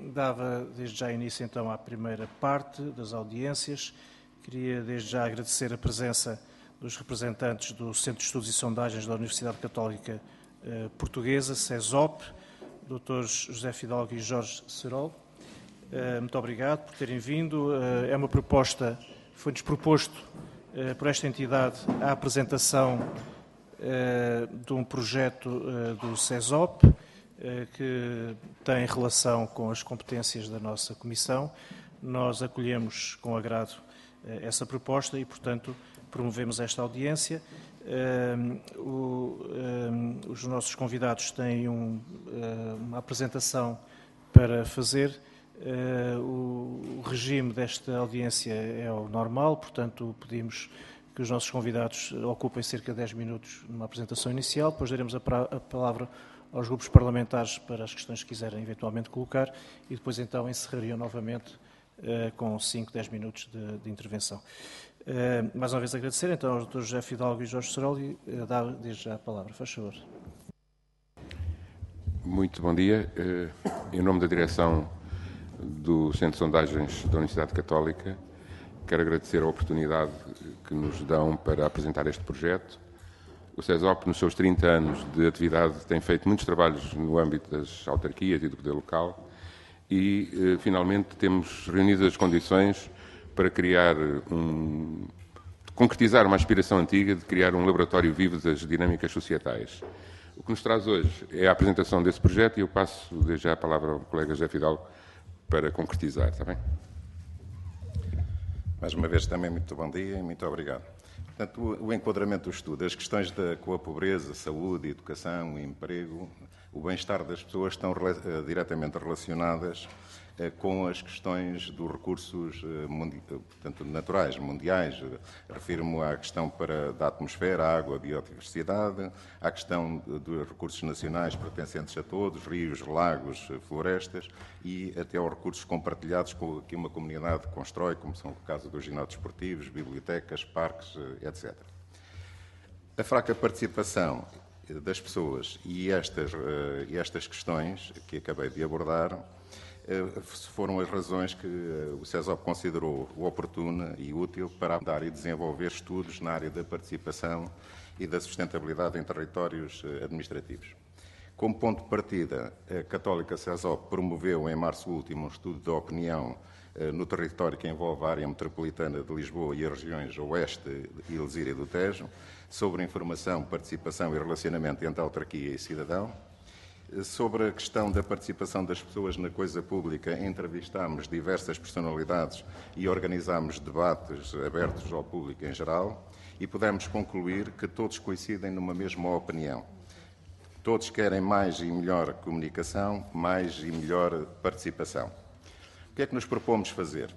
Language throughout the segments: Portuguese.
Dava desde já início então à primeira parte das audiências. Queria desde já agradecer a presença dos representantes do Centro de Estudos e Sondagens da Universidade Católica Portuguesa, CESOP, Drs. José Fidalgo e Jorge Serol. Muito obrigado por terem vindo. É uma proposta, foi-nos proposto por esta entidade a apresentação de um projeto do CESOP que tem relação com as competências da nossa Comissão. Nós acolhemos com agrado essa proposta e, portanto, promovemos esta audiência. Os nossos convidados têm uma apresentação para fazer. O regime desta audiência é o normal, portanto, pedimos que os nossos convidados ocupem cerca de 10 minutos numa apresentação inicial, depois daremos a palavra aos grupos parlamentares para as questões que quiserem eventualmente colocar e depois então encerrariam novamente com 5, 10 minutos de intervenção. Mais uma vez agradecer então aos Drs. José Fidalgo e Jorge Serol e dar desde já a palavra. Faz favor. Muito bom dia. Em nome da direção do Centro de Sondagens da Universidade Católica, quero agradecer a oportunidade que nos dão para apresentar este projeto. O CESOP, nos seus 30 anos de atividade, tem feito muitos trabalhos no âmbito das autarquias e do poder local e, finalmente, temos reunido as condições para concretizar uma aspiração antiga de criar um laboratório vivo das dinâmicas societais. O que nos traz hoje é a apresentação desse projeto e eu passo desde já a palavra ao colega José Fidalgo para concretizar, está bem? Mais uma vez também muito bom dia e muito obrigado. Portanto, o enquadramento do estudo, as questões com a pobreza, saúde, educação, emprego, o bem-estar das pessoas estão diretamente relacionadas com as questões dos recursos portanto, naturais, mundiais. Refiro-me à questão da atmosfera, água, biodiversidade, à questão dos recursos nacionais pertencentes a todos, rios, lagos, florestas e até aos recursos compartilhados que uma comunidade constrói, como são o caso dos ginásios esportivos, bibliotecas, parques, etc. A fraca participação das pessoas e estas questões que acabei de abordar foram as razões que o CESOP considerou oportuna e útil para dar e desenvolver estudos na área da participação e da sustentabilidade em territórios administrativos. Como ponto de partida, a Católica CESOP promoveu em março último um estudo de opinião no território que envolve a área metropolitana de Lisboa e as regiões Oeste, Ilzira e do Tejo, sobre informação, participação e relacionamento entre autarquia e cidadão. Sobre a questão da participação das pessoas na coisa pública, entrevistámos diversas personalidades e organizámos debates abertos ao público em geral e pudemos concluir que todos coincidem numa mesma opinião. Todos querem mais e melhor comunicação, mais e melhor participação. O que é que nos propomos fazer?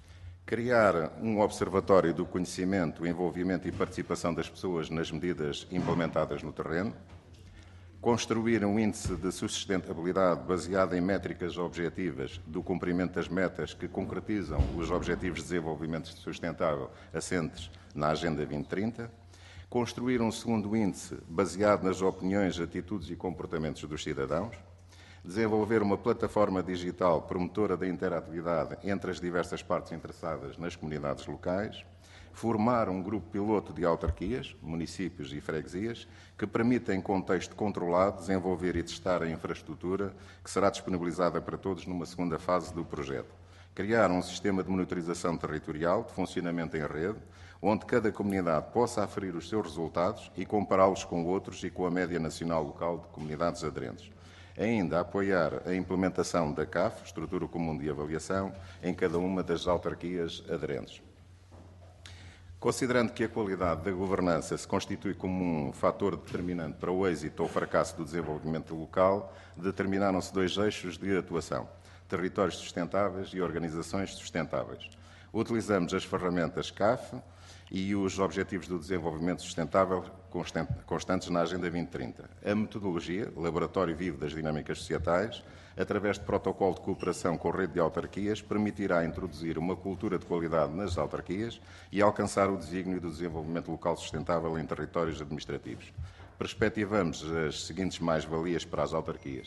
Criar um observatório do conhecimento, envolvimento e participação das pessoas nas medidas implementadas no terreno, construir um índice de sustentabilidade baseado em métricas objetivas do cumprimento das metas que concretizam os Objetivos de Desenvolvimento Sustentável assentes na Agenda 2030, construir um segundo índice baseado nas opiniões, atitudes e comportamentos dos cidadãos, desenvolver uma plataforma digital promotora da interatividade entre as diversas partes interessadas nas comunidades locais, formar um grupo piloto de autarquias, municípios e freguesias, que permita, em contexto controlado, desenvolver e testar a infraestrutura que será disponibilizada para todos numa segunda fase do projeto. Criar um sistema de monitorização territorial, de funcionamento em rede, onde cada comunidade possa aferir os seus resultados e compará-los com outros e com a média nacional local de comunidades aderentes. Ainda apoiar a implementação da CAF, Estrutura Comum de Avaliação, em cada uma das autarquias aderentes. Considerando que a qualidade da governança se constitui como um fator determinante para o êxito ou fracasso do desenvolvimento local, determinaram-se 2 eixos de atuação: territórios sustentáveis e organizações sustentáveis. Utilizamos as ferramentas CAF e os Objetivos do Desenvolvimento Sustentável constantes na Agenda 2030. A metodologia, Laboratório Vivo das Dinâmicas Societais, através de protocolo de cooperação com a rede de autarquias, permitirá introduzir uma cultura de qualidade nas autarquias e alcançar o desígnio do desenvolvimento local sustentável em territórios administrativos. Perspectivamos as seguintes mais-valias para as autarquias: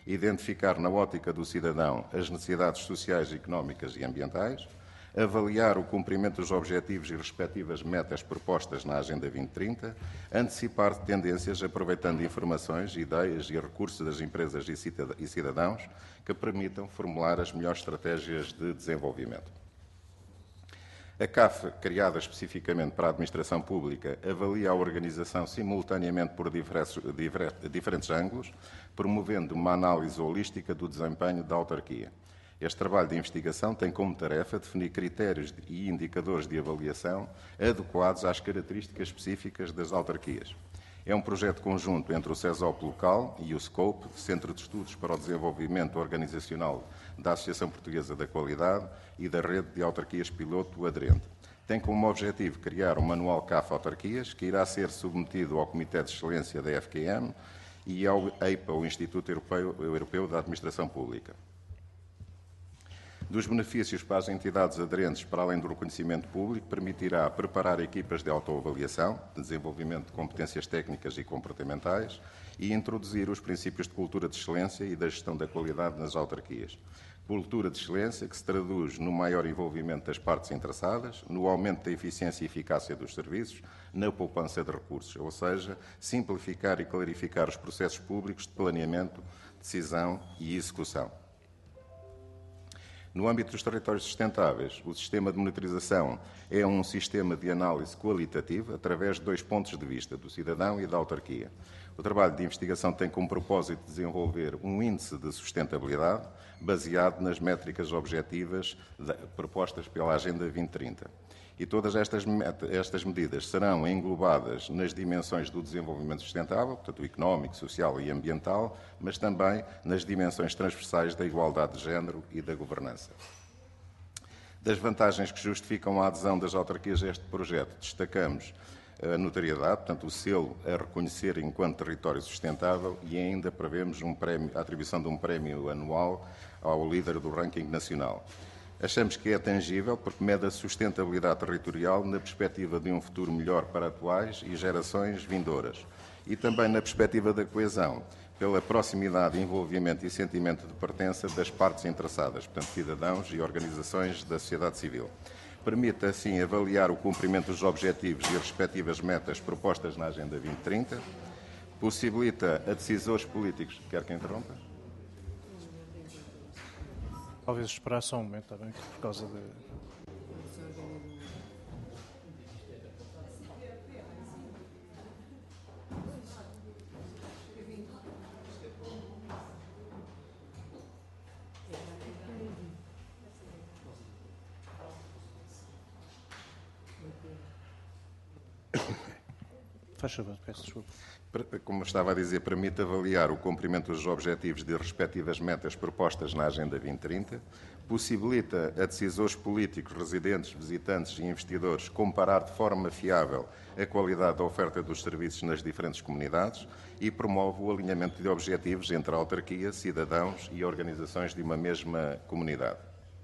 identificar na ótica do cidadão as necessidades sociais, económicas e ambientais, avaliar o cumprimento dos objetivos e respectivas metas propostas na Agenda 2030, antecipar tendências aproveitando informações, ideias e recursos das empresas e cidadãos que permitam formular as melhores estratégias de desenvolvimento. A CAF, criada especificamente para a administração pública, avalia a organização simultaneamente por diferentes ângulos, promovendo uma análise holística do desempenho da autarquia. Este trabalho de investigação tem como tarefa definir critérios e indicadores de avaliação adequados às características específicas das autarquias. É um projeto conjunto entre o CESOP local e o SCOPE, Centro de Estudos para o Desenvolvimento Organizacional da Associação Portuguesa da Qualidade e da Rede de Autarquias Piloto aderente. Tem como objetivo criar um manual CAF Autarquias, que irá ser submetido ao Comitê de Excelência da FQM e ao EIPA, o Instituto Europeu da Administração Pública. Dos benefícios para as entidades aderentes, para além do reconhecimento público, permitirá preparar equipas de autoavaliação, de desenvolvimento de competências técnicas e comportamentais e introduzir os princípios de cultura de excelência e da gestão da qualidade nas autarquias. Cultura de excelência que se traduz no maior envolvimento das partes interessadas, no aumento da eficiência e eficácia dos serviços, na poupança de recursos, ou seja, simplificar e clarificar os processos públicos de planeamento, decisão e execução. No âmbito dos territórios sustentáveis, o sistema de monitorização é um sistema de análise qualitativa através de 2 pontos de vista, do cidadão e da autarquia. O trabalho de investigação tem como propósito desenvolver um índice de sustentabilidade baseado nas métricas objetivas propostas pela Agenda 2030. E todas estas medidas serão englobadas nas dimensões do desenvolvimento sustentável, portanto, o económico, social e ambiental, mas também nas dimensões transversais da igualdade de género e da governança. Das vantagens que justificam a adesão das autarquias a este projeto, destacamos a notariedade, portanto, o selo a reconhecer enquanto território sustentável e ainda prevemos a atribuição de um prémio anual ao líder do ranking nacional. Achamos que é tangível porque mede a sustentabilidade territorial na perspectiva de um futuro melhor para atuais e gerações vindouras e também na perspectiva da coesão, pela proximidade, envolvimento e sentimento de pertença das partes interessadas, portanto, cidadãos e organizações da sociedade civil. Permite, assim, avaliar o cumprimento dos objetivos e as respectivas metas propostas na Agenda 2030, possibilita a decisores políticos... Quer que interrompa? Talvez esperar só um momento, também, por causa de... Faz favor, peço desculpa. Como estava a dizer, permite avaliar o cumprimento dos objetivos de respectivas metas propostas na Agenda 2030, possibilita a decisores políticos, residentes, visitantes e investidores comparar de forma fiável a qualidade da oferta dos serviços nas diferentes comunidades e promove o alinhamento de objetivos entre a autarquia, cidadãos e organizações de uma mesma comunidade.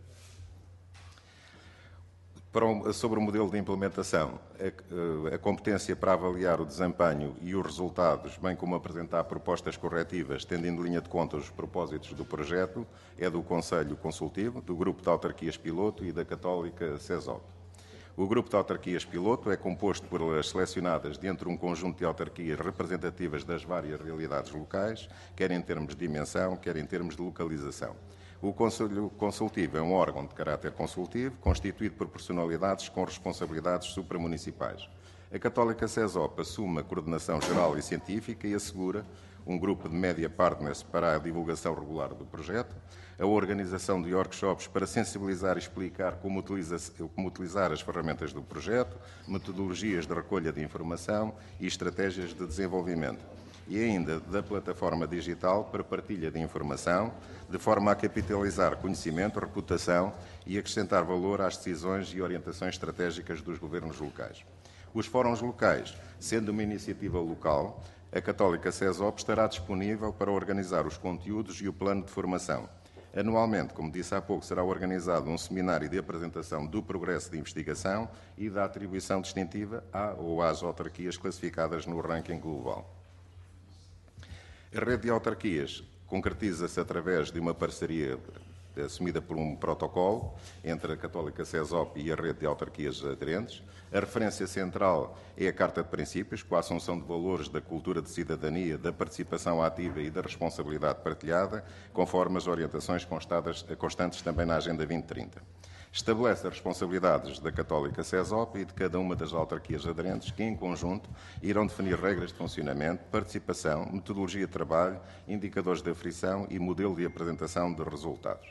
Sobre o modelo de implementação, a competência para avaliar o desempenho e os resultados, bem como apresentar propostas corretivas, tendo em linha de conta os propósitos do projeto, é do Conselho Consultivo, do Grupo de Autarquias Piloto e da Católica CESOP. O Grupo de Autarquias Piloto é composto por elas selecionadas dentro de um conjunto de autarquias representativas das várias realidades locais, quer em termos de dimensão, quer em termos de localização. O Conselho Consultivo é um órgão de caráter consultivo, constituído por personalidades com responsabilidades supramunicipais. A Católica CESOP assume a coordenação geral e científica e assegura um grupo de media partners para a divulgação regular do projeto, a organização de workshops para sensibilizar e explicar como utilizar as ferramentas do projeto, metodologias de recolha de informação e estratégias de desenvolvimento. E ainda da plataforma digital para partilha de informação, de forma a capitalizar conhecimento, reputação e acrescentar valor às decisões e orientações estratégicas dos governos locais. Os fóruns locais, sendo uma iniciativa local, a Católica CESOP estará disponível para organizar os conteúdos e o plano de formação. Anualmente, como disse há pouco, será organizado um seminário de apresentação do progresso de investigação e da atribuição distintiva à ou às autarquias classificadas no ranking global. A rede de autarquias concretiza-se através de uma parceria assumida por um protocolo entre a Católica CESOP e a rede de autarquias aderentes. A referência central é a Carta de Princípios, com a assunção de valores da cultura de cidadania, da participação ativa e da responsabilidade partilhada, conforme as orientações constantes também na Agenda 2030. Estabelece as responsabilidades da Católica CESOP e de cada uma das autarquias aderentes, que, em conjunto, irão definir regras de funcionamento, participação, metodologia de trabalho, indicadores de aferição e modelo de apresentação de resultados.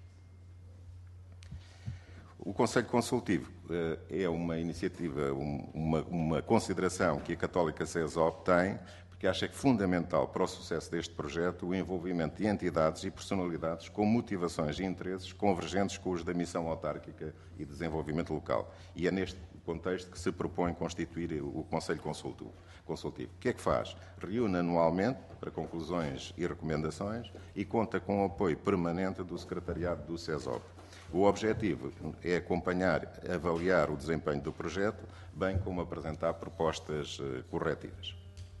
O Conselho Consultivo é uma iniciativa, uma consideração que a Católica CESOP tem, porque acha que é fundamental para o sucesso deste projeto o envolvimento de entidades e personalidades com motivações e interesses convergentes com os da missão autárquica e desenvolvimento local. E é neste contexto que se propõe constituir o Conselho Consultivo. O que é que faz? Reúne anualmente para conclusões e recomendações e conta com o apoio permanente do Secretariado do CESOP. O objetivo é acompanhar, avaliar o desempenho do projeto, bem como apresentar propostas corretivas.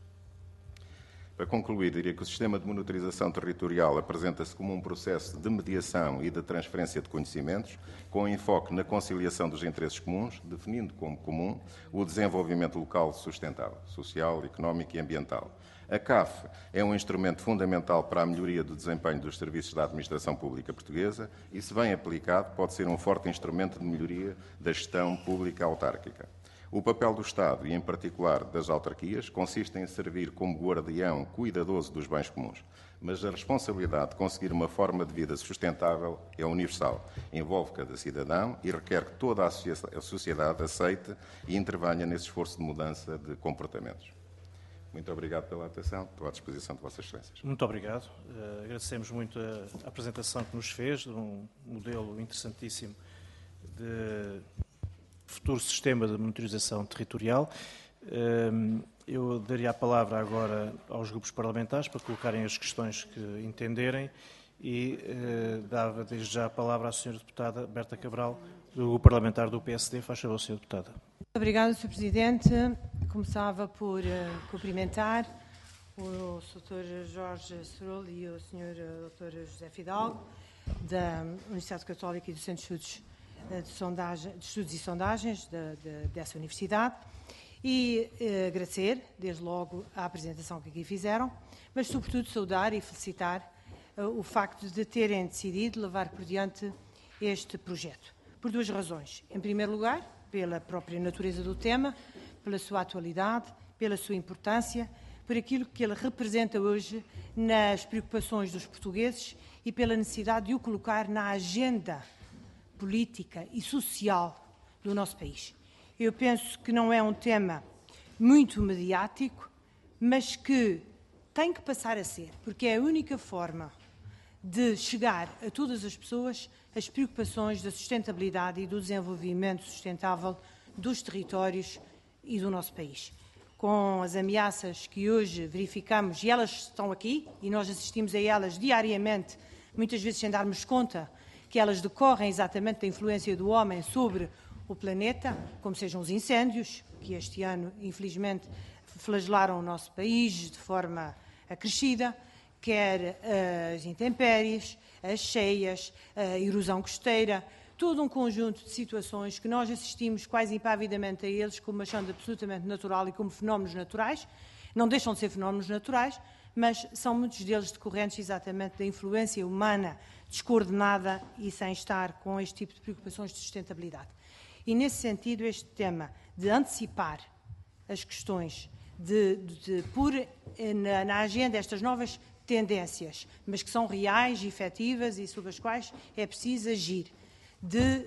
Para concluir, diria que o sistema de monitorização territorial apresenta-se como um processo de mediação e de transferência de conhecimentos, com enfoque na conciliação dos interesses comuns, definindo como comum o desenvolvimento local sustentável, social, económico e ambiental. A CAF é um instrumento fundamental para a melhoria do desempenho dos serviços da administração pública portuguesa e, se bem aplicado, pode ser um forte instrumento de melhoria da gestão pública autárquica. O papel do Estado, e em particular das autarquias, consiste em servir como guardião cuidadoso dos bens comuns. Mas a responsabilidade de conseguir uma forma de vida sustentável é universal, envolve cada cidadão e requer que toda a sociedade aceite e intervenha nesse esforço de mudança de comportamentos. Muito obrigado pela atenção. Estou à disposição de Vossas Excelências. Muito obrigado. Agradecemos muito a apresentação que nos fez, de um modelo interessantíssimo de futuro sistema de monitorização territorial. Eu daria a palavra agora aos grupos parlamentares para colocarem as questões que entenderem e dava desde já a palavra à Sra. Deputada Berta Cabral, do grupo parlamentar do PSD. Faz favor, Sra. Deputada. Obrigada, Sr. Presidente. Começava por cumprimentar o Sr. Jorge Serol e o Sr. Dr. José Fidalgo, da Universidade Católica e do Centro de Estudos e Sondagens dessa Universidade, e agradecer, desde logo, a apresentação que aqui fizeram, mas, sobretudo, saudar e felicitar o facto de terem decidido levar por diante este projeto, por duas razões. Em primeiro lugar, pela própria natureza do tema, pela sua atualidade, pela sua importância, por aquilo que ele representa hoje nas preocupações dos portugueses e pela necessidade de o colocar na agenda política e social do nosso país. Eu penso que não é um tema muito mediático, mas que tem que passar a ser, porque é a única forma de chegar a todas as pessoas as preocupações da sustentabilidade e do desenvolvimento sustentável dos territórios e do nosso país. Com as ameaças que hoje verificamos, e elas estão aqui, e nós assistimos a elas diariamente, muitas vezes sem darmos conta que elas decorrem exatamente da influência do homem sobre o planeta, como sejam os incêndios, que este ano, infelizmente, flagelaram o nosso país de forma acrescida, quer as intempéries, as cheias, a erosão costeira, todo um conjunto de situações que nós assistimos quase impavidamente a eles como achando absolutamente natural e como fenómenos naturais. Não deixam de ser fenómenos naturais, mas são muitos deles decorrentes exatamente da influência humana descoordenada e sem estar com este tipo de preocupações de sustentabilidade. E, nesse sentido, este tema de antecipar as questões, de pôr na agenda estas novas tendências, mas que são reais, efetivas e sobre as quais é preciso agir, de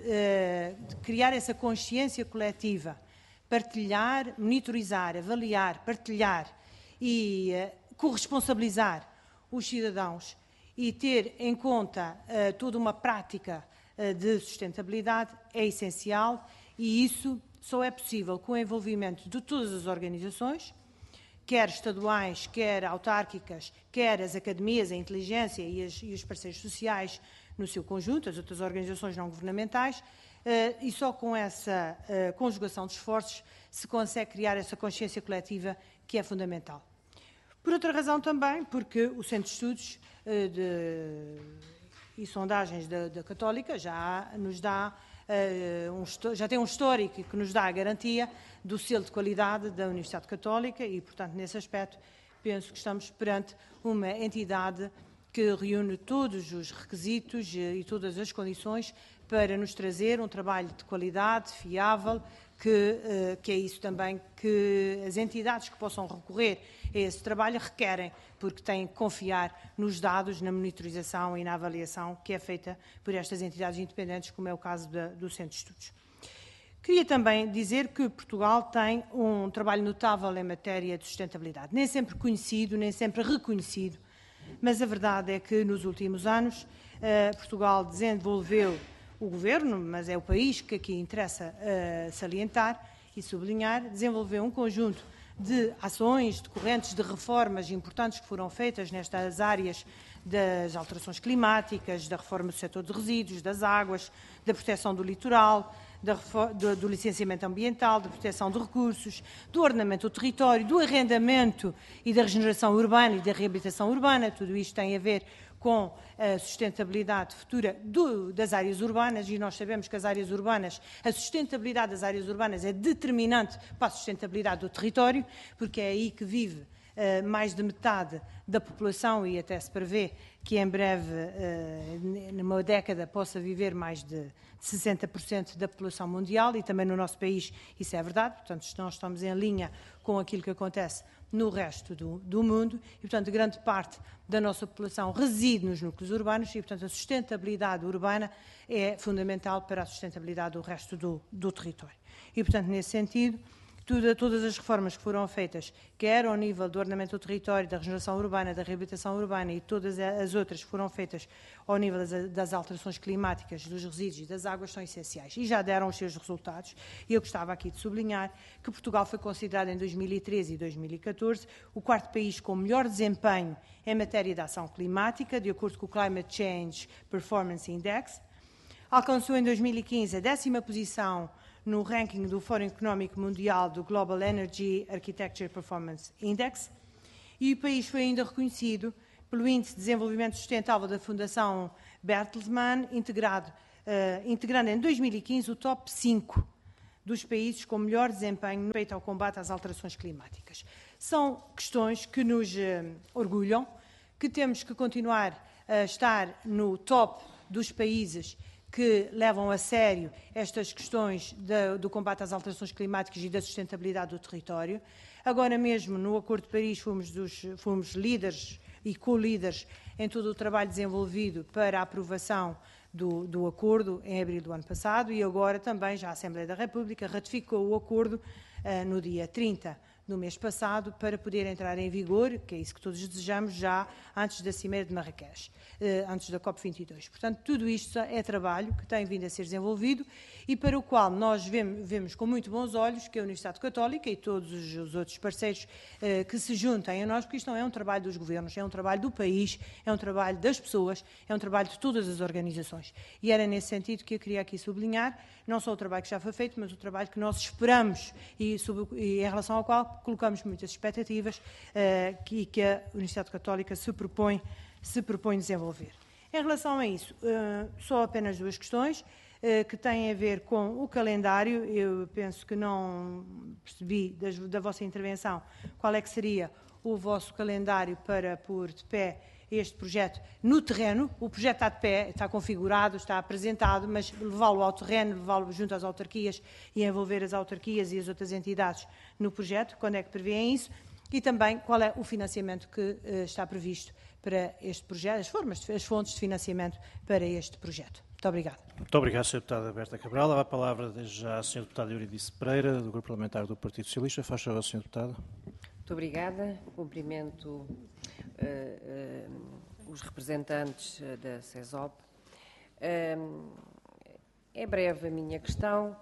criar essa consciência coletiva, partilhar, monitorizar, avaliar, partilhar e corresponsabilizar os cidadãos e ter em conta toda uma prática de sustentabilidade é essencial, e isso só é possível com o envolvimento de todas as organizações, quer estaduais, quer autárquicas, quer as academias, a inteligência e os parceiros sociais no seu conjunto, as outras organizações não governamentais, e só com essa conjugação de esforços se consegue criar essa consciência coletiva que é fundamental. Por outra razão também, porque o Centro de Estudos e Sondagens da Católica já nos dá, já tem um histórico que nos dá a garantia do selo de qualidade da Universidade Católica e, portanto, nesse aspecto, penso que estamos perante uma entidade que reúne todos os requisitos e todas as condições para nos trazer um trabalho de qualidade, fiável, que é isso também que as entidades que possam recorrer a esse trabalho requerem, porque têm que confiar nos dados, na monitorização e na avaliação que é feita por estas entidades independentes, como é o caso do Centro de Estudos. Queria também dizer que Portugal tem um trabalho notável em matéria de sustentabilidade, nem sempre conhecido, nem sempre reconhecido, mas a verdade é que nos últimos anos Portugal desenvolveu, o Governo, mas é o país que aqui interessa salientar e sublinhar, desenvolveu um conjunto de ações decorrentes de reformas importantes que foram feitas nestas áreas das alterações climáticas, da reforma do setor de resíduos, das águas, da proteção do litoral, do licenciamento ambiental, da proteção de recursos, do ordenamento do território, do arrendamento e da regeneração urbana e da reabilitação urbana. Tudo isto tem a ver com a sustentabilidade futura das áreas urbanas, e nós sabemos que a sustentabilidade das áreas urbanas é determinante para a sustentabilidade do território, porque é aí que vive mais de metade da população e até se prevê que em breve, numa década, possa viver mais de 60% da população mundial, e também no nosso país isso é verdade. Portanto, nós estamos em linha com aquilo que acontece no resto do mundo e, portanto, grande parte da nossa população reside nos núcleos urbanos e, portanto, a sustentabilidade urbana é fundamental para a sustentabilidade do resto do território. E, portanto, nesse sentido, todas as reformas que foram feitas, quer ao nível do ordenamento do território, da regeneração urbana, da reabilitação urbana e todas as outras que foram feitas ao nível das alterações climáticas, dos resíduos e das águas, são essenciais e já deram os seus resultados. E eu gostava aqui de sublinhar que Portugal foi considerado em 2013 e 2014 o quarto país com melhor desempenho em matéria de ação climática, de acordo com o Climate Change Performance Index. Alcançou em 2015 a 10ª posição no ranking do Fórum Económico Mundial do Global Energy Architecture Performance Index, e o país foi ainda reconhecido pelo Índice de Desenvolvimento Sustentável da Fundação Bertelsmann, integrando em 2015 o top 5 dos países com melhor desempenho no respeito ao combate às alterações climáticas. São questões que nos orgulham, que temos que continuar a estar no top dos países que levam a sério estas questões do combate às alterações climáticas e da sustentabilidade do território. Agora mesmo, no Acordo de Paris, fomos líderes e co-líderes em todo o trabalho desenvolvido para a aprovação do acordo em abril do ano passado, e agora também já a Assembleia da República ratificou o acordo no dia 30 do mês passado, para poder entrar em vigor, que é isso que todos desejamos, já antes da Cimeira de Marrakech, antes da COP22. Portanto, tudo isto é trabalho que tem vindo a ser desenvolvido e para o qual nós vemos com muito bons olhos que a Universidade Católica e todos os outros parceiros que se juntem a nós, porque isto não é um trabalho dos governos, é um trabalho do país, é um trabalho das pessoas, é um trabalho de todas as organizações. E era nesse sentido que eu queria aqui sublinhar, não só o trabalho que já foi feito, mas o trabalho que nós esperamos e em relação ao qual colocamos muitas expectativas que a Universidade Católica se propõe desenvolver. Em relação a isso, só apenas duas questões que têm a ver com o calendário. Eu penso que não percebi da vossa intervenção qual é que seria o vosso calendário para pôr de pé este projeto no terreno. O projeto está de pé, está configurado, está apresentado, mas levá-lo ao terreno, levá-lo junto às autarquias e envolver as autarquias e as outras entidades no projeto, quando é que prevêem isso? E também qual é o financiamento que está previsto para este projeto, as fontes de financiamento para este projeto. Muito obrigada. Muito obrigado, Sra. Deputada Berta Cabral. Dá a palavra desde já à Sra. Deputada Euridice Pereira, do Grupo Parlamentar do Partido Socialista. Faz favor, Sra. Deputada. Muito obrigada. Cumprimento os representantes da CESOP. É breve a minha questão,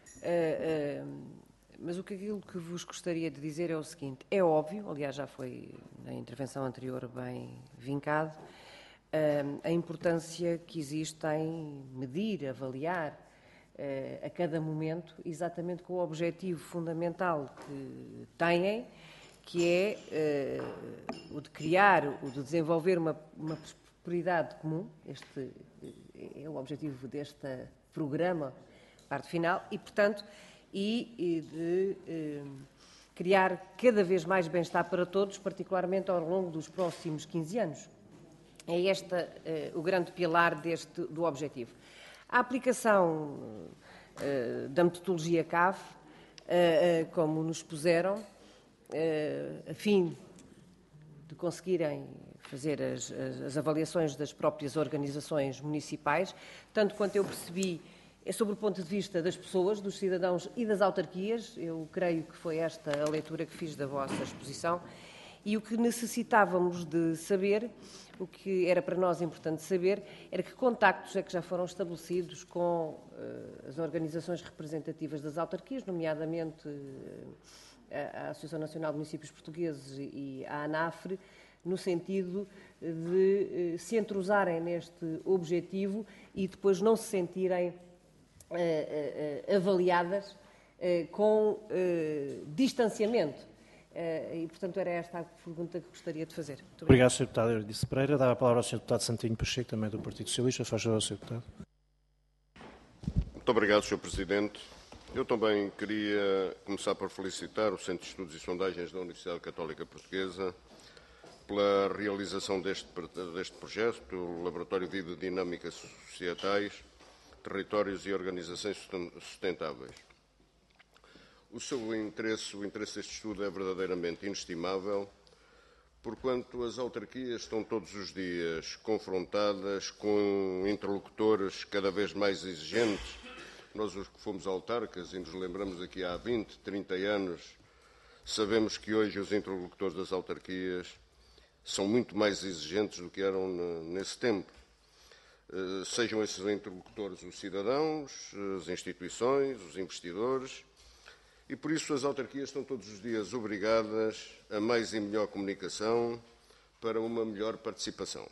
mas aquilo que vos gostaria de dizer é o seguinte. É óbvio, aliás já foi na intervenção anterior bem vincado, a importância que existe em medir, avaliar a cada momento, exatamente com o objetivo fundamental que têm, que é o de criar, o de desenvolver uma prosperidade comum. Este é o objetivo deste programa, parte final, e, portanto, de criar cada vez mais bem-estar para todos, particularmente ao longo dos próximos 15 anos. É este o grande pilar do objetivo. A aplicação da metodologia CAF, como nos puseram, a fim de conseguirem fazer as avaliações das próprias organizações municipais, tanto quanto eu percebi, é sobre o ponto de vista das pessoas, dos cidadãos e das autarquias. Eu creio que foi esta a leitura que fiz da vossa exposição. E o que necessitávamos de saber, o que era para nós importante saber, era que contactos é que já foram estabelecidos com as organizações representativas das autarquias, nomeadamente a Associação Nacional de Municípios Portugueses e a ANAFRE, no sentido de se entrosarem neste objetivo e depois não se sentirem avaliadas com distanciamento. E, portanto, era esta a pergunta que gostaria de fazer. Muito obrigado, Sr. Deputado Euridice Pereira. Dava a palavra ao Sr. Deputado Santinho Pacheco, também do Partido Socialista. Faz favor, Sr. Deputado. Muito obrigado, Sr. Presidente. Eu também queria começar por felicitar o Centro de Estudos e Sondagens da Universidade Católica Portuguesa pela realização deste projeto, o Laboratório Vivo de Dinâmicas Societais, Territórios e Organizações Sustentáveis. O seu interesse, o interesse deste estudo é verdadeiramente inestimável, porquanto as autarquias estão todos os dias confrontadas com interlocutores cada vez mais exigentes. Nós, os que fomos autarcas e nos lembramos aqui há 20, 30 anos, sabemos que hoje os interlocutores das autarquias são muito mais exigentes do que eram nesse tempo. Sejam esses interlocutores os cidadãos, as instituições, os investidores, e por isso as autarquias estão todos os dias obrigadas a mais e melhor comunicação para uma melhor participação.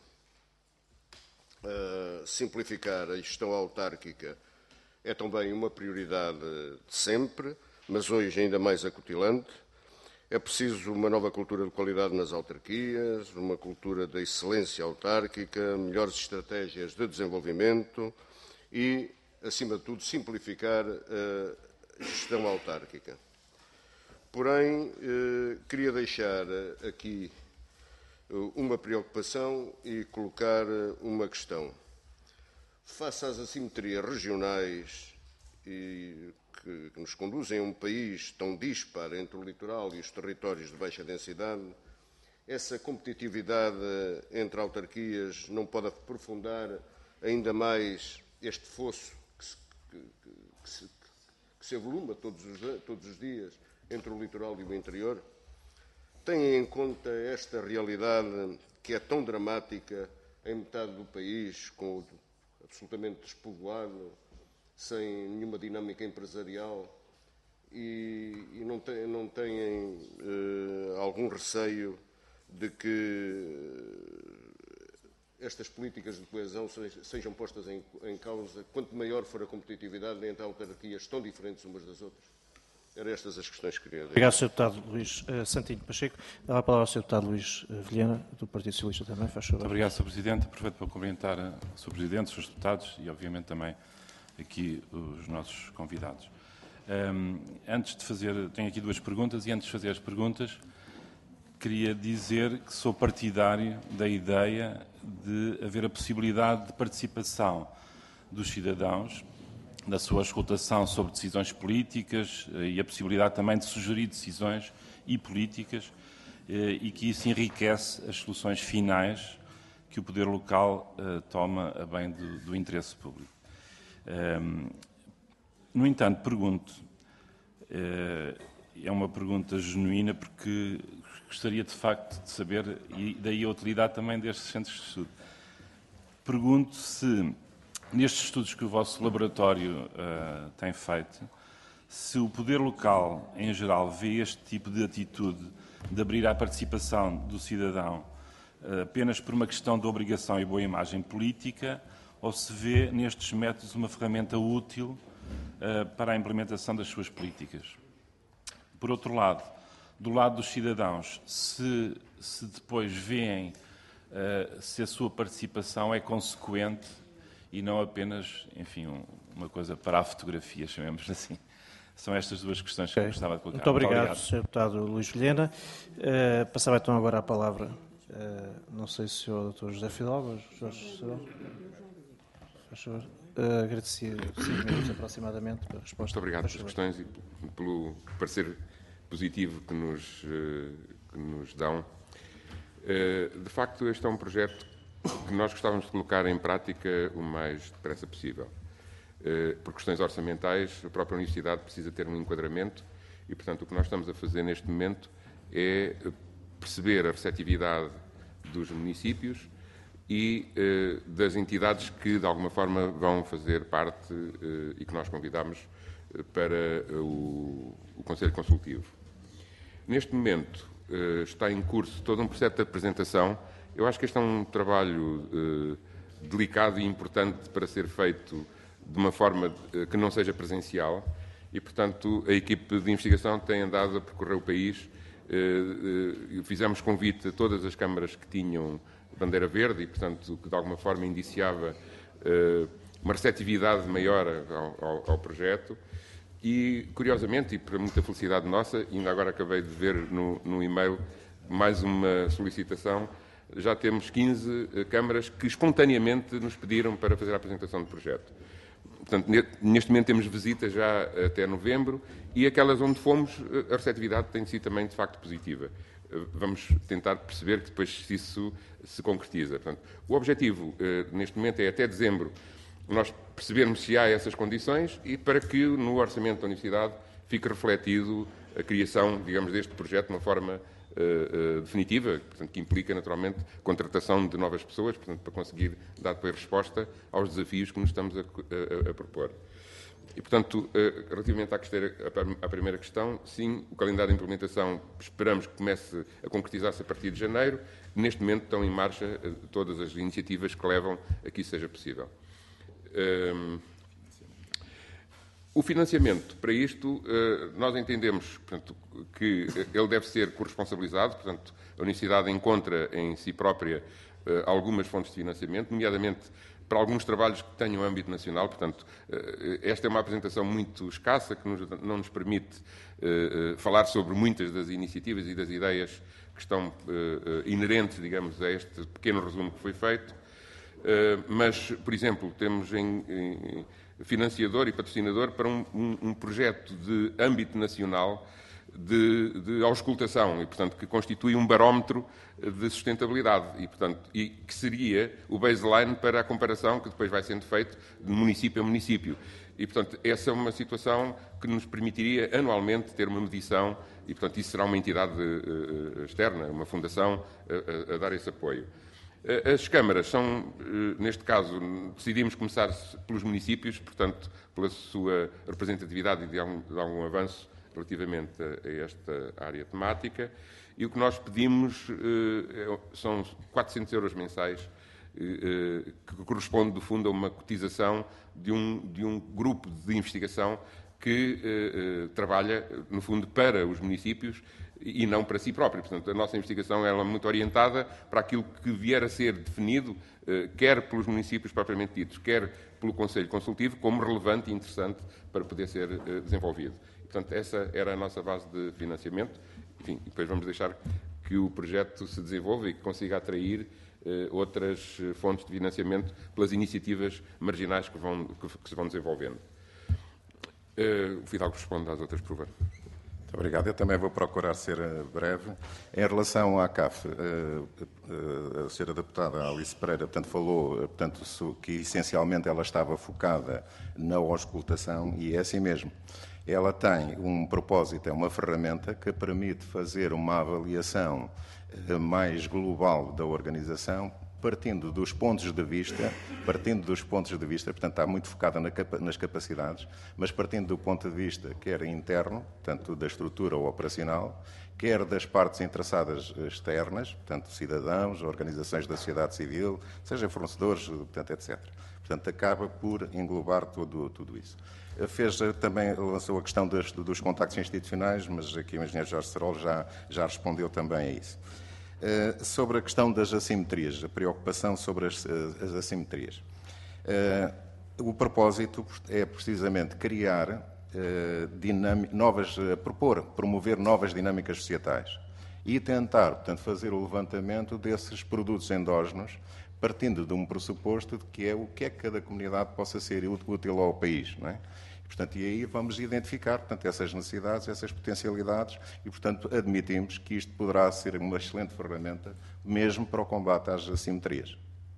Simplificar a gestão autárquica é também uma prioridade de sempre, mas hoje ainda mais acutilante. É preciso uma nova cultura de qualidade nas autarquias, uma cultura da excelência autárquica, melhores estratégias de desenvolvimento e, acima de tudo, simplificar a gestão autárquica. Porém, queria deixar aqui uma preocupação e colocar uma questão. Face às assimetrias regionais que nos conduzem a um país tão dispar entre o litoral e os territórios de baixa densidade, essa competitividade entre autarquias não pode aprofundar ainda mais este fosso que se avoluma todos os dias entre o litoral e o interior? Tenha em conta esta realidade que é tão dramática em metade do país, absolutamente despovoado, sem nenhuma dinâmica empresarial e não têm algum receio de que estas políticas de coesão sejam postas em causa, quanto maior for a competitividade entre autarquias tão diferentes umas das outras? Eram estas as questões que queria dizer. Obrigado, Sr. Deputado Luís Santinho Pacheco. Dá a palavra ao Sr. Deputado Luís Vilhena, do Partido Socialista também. Faz favor. Muito obrigado, Sr. Presidente. Aproveito para cumprimentar o Sr. Presidente, os seus deputados e, obviamente, também aqui os nossos convidados. Antes de fazer, tenho aqui duas perguntas, e antes de fazer as perguntas, queria dizer que sou partidário da ideia de haver a possibilidade de participação dos cidadãos, da sua escutação sobre decisões políticas e a possibilidade também de sugerir decisões e políticas, e que isso enriquece as soluções finais que o poder local toma a bem do interesse público. No entanto, pergunto, é uma pergunta genuína porque gostaria de facto de saber, e daí a utilidade também destes centros de estudo. Pergunto se, nestes estudos que o vosso laboratório tem feito, se o poder local, em geral, vê este tipo de atitude de abrir à participação do cidadão apenas por uma questão de obrigação e boa imagem política, ou se vê nestes métodos uma ferramenta útil para a implementação das suas políticas. Por outro lado, do lado dos cidadãos, se depois veem se a sua participação é consequente e não apenas, enfim, uma coisa para a fotografia, chamemos assim. São estas duas questões que eu gostava de colocar. Muito obrigado, Sr. Deputado Luís Vilhena. Passava então agora a palavra, não sei se o Dr. José Fidalgo ou Jorge Serão. Faz favor. Agradecia 5 minutos aproximadamente para a resposta. Muito obrigado pelas questões e pelo parecer positivo que nos dão. De facto, este é um projeto que nós gostávamos de colocar em prática o mais depressa possível. Por questões orçamentais, a própria Universidade precisa ter um enquadramento e, portanto, o que nós estamos a fazer neste momento é perceber a receptividade dos municípios e das entidades que, de alguma forma, vão fazer parte e que nós convidamos para o Conselho Consultivo. Neste momento, está em curso todo um processo de apresentação. Eu acho que este é um trabalho delicado e importante para ser feito de uma forma que não seja presencial e, portanto, a equipe de investigação tem andado a percorrer o país. Fizemos convite a todas as câmaras que tinham bandeira verde e, portanto, que de alguma forma indiciava uma receptividade maior ao projeto. E, curiosamente, e para muita felicidade nossa, ainda agora acabei de ver no e-mail mais uma solicitação, já temos 15 câmaras que espontaneamente nos pediram para fazer a apresentação do projeto. Portanto, neste momento temos visitas já até novembro e aquelas onde fomos, a receptividade tem sido também, de facto, positiva. Vamos tentar perceber que depois isso se concretiza. Portanto, o objetivo, neste momento, é até dezembro nós percebermos se há essas condições e para que no orçamento da Universidade fique refletido a criação, digamos, deste projeto de uma forma definitiva, portanto, que implica, naturalmente, contratação de novas pessoas, portanto, para conseguir dar depois resposta aos desafios que nos estamos a propor. E, portanto, relativamente à primeira questão, sim, o calendário de implementação esperamos que comece a concretizar-se a partir de janeiro. Neste momento estão em marcha todas as iniciativas que levam a que isso seja possível. O financiamento para isto, nós entendemos, portanto, que ele deve ser corresponsabilizado, portanto, a Universidade encontra em si própria algumas fontes de financiamento, nomeadamente para alguns trabalhos que tenham âmbito nacional, portanto, esta é uma apresentação muito escassa, que não nos permite falar sobre muitas das iniciativas e das ideias que estão inerentes, digamos, a este pequeno resumo que foi feito, mas, por exemplo, temos em financiador e patrocinador para um projeto de âmbito nacional de auscultação e, portanto, que constitui um barómetro de sustentabilidade e que seria o baseline para a comparação que depois vai sendo feito de município a município. E, portanto, essa é uma situação que nos permitiria anualmente ter uma medição e, portanto, isso será uma entidade externa, uma fundação, a dar esse apoio. As câmaras são, neste caso, decidimos começar pelos municípios, portanto, pela sua representatividade e de algum avanço relativamente a esta área temática. E o que nós pedimos são 400 euros mensais, que corresponde, do fundo, a uma cotização de um grupo de investigação que trabalha, no fundo, para os municípios e não para si próprio. Portanto, a nossa investigação é muito orientada para aquilo que vier a ser definido, quer pelos municípios propriamente ditos, quer pelo Conselho Consultivo, como relevante e interessante para poder ser desenvolvido. E, portanto, essa era a nossa base de financiamento. Enfim, depois vamos deixar que o projeto se desenvolva e que consiga atrair outras fontes de financiamento pelas iniciativas marginais que se vão desenvolvendo. O Fidalgo responde às outras, por favor. Muito obrigado. Eu também vou procurar ser breve. Em relação à CAF, a senhora deputada Alice Pereira, portanto, falou que essencialmente ela estava focada na auscultação e é assim mesmo. Ela tem um propósito, é uma ferramenta que permite fazer uma avaliação mais global da organização, partindo dos pontos de vista, portanto, está muito focada nas capacidades, mas partindo do ponto de vista quer interno, portanto, da estrutura operacional, quer das partes interessadas externas, portanto, cidadãos, organizações da sociedade civil, seja fornecedores, portanto, etc. portanto, acaba por englobar tudo isso. Também lançou a questão dos contactos institucionais, mas aqui o engenheiro Jorge Sarol já respondeu também a isso. Sobre a questão das assimetrias, a preocupação sobre as assimetrias. O propósito é precisamente criar promover novas dinâmicas societais e tentar, portanto, fazer o levantamento desses produtos endógenos, partindo de um pressuposto de que é o que é que cada comunidade possa ser útil ao país, não é? Portanto, e aí vamos identificar, portanto, essas necessidades, essas potencialidades e, portanto, admitimos que isto poderá ser uma excelente ferramenta mesmo para o combate às assimetrias.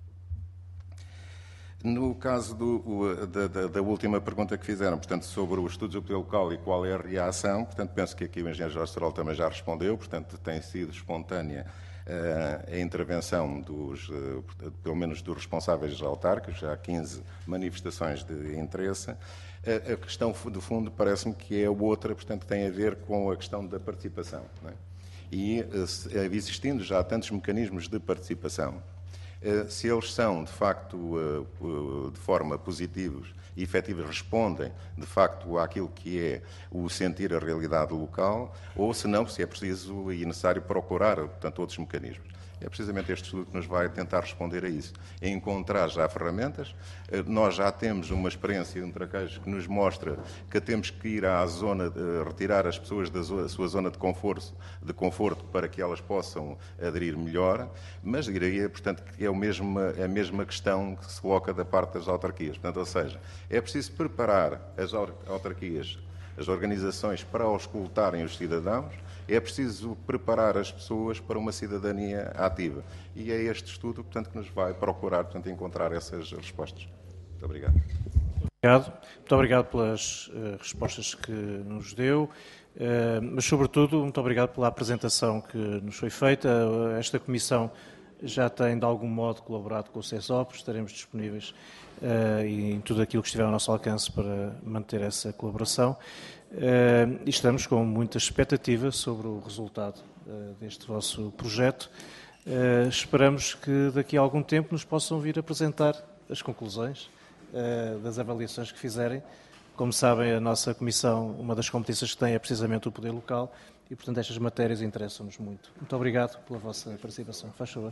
No caso da última pergunta que fizeram, portanto, sobre os estudos do poder local e qual é a reação, portanto, penso que aqui o engenheiro Jorge Sarol também já respondeu, portanto, tem sido espontânea a intervenção pelo menos dos responsáveis autárquicos, já há 15 manifestações de interesse. A questão de fundo parece-me que é outra, portanto, tem a ver com a questão da participação, não é? E existindo já tantos mecanismos de participação, se eles são, de facto, de forma positivos e efetivos, respondem, de facto, àquilo que é o sentir a realidade local, ou se não, se é preciso e necessário procurar, portanto, outros mecanismos. É precisamente este estudo que nos vai tentar responder a isso. É encontrar já ferramentas. Nós já temos uma experiência de um traquejo que nos mostra que temos que ir à zona, retirar as pessoas da sua zona de conforto para que elas possam aderir melhor, mas diria, portanto, que é a mesma questão que se coloca da parte das autarquias. Portanto, ou seja, é preciso preparar as autarquias, as organizações para auscultarem os cidadãos, é preciso preparar as pessoas para uma cidadania ativa. E é este estudo, portanto, que nos vai procurar, portanto, encontrar essas respostas. Muito obrigado. Muito obrigado pelas respostas que nos deu, mas, sobretudo, muito obrigado pela apresentação que nos foi feita. Esta Comissão já tem, de algum modo, colaborado com o CESOP, estaremos disponíveis em tudo aquilo que estiver ao nosso alcance para manter essa colaboração. E estamos com muita expectativa sobre o resultado deste vosso projeto. Esperamos que daqui a algum tempo nos possam vir apresentar as conclusões das avaliações que fizerem. Como sabem, a nossa Comissão, uma das competências que tem é precisamente o poder local e, portanto, estas matérias interessam-nos muito. Muito obrigado pela vossa participação. Faz favor.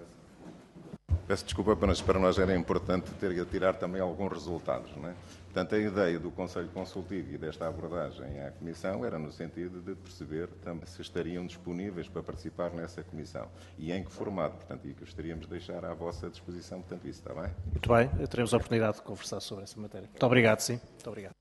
Peço desculpa, mas para nós era importante tirar também alguns resultados, não é? Portanto, a ideia do Conselho Consultivo e desta abordagem à Comissão era no sentido de perceber se estariam disponíveis para participar nessa Comissão e em que formato, portanto, e que gostaríamos de deixar à vossa disposição, portanto, isso está bem? Muito bem, teremos a oportunidade de conversar sobre essa matéria. Muito obrigado, sim. Muito obrigado.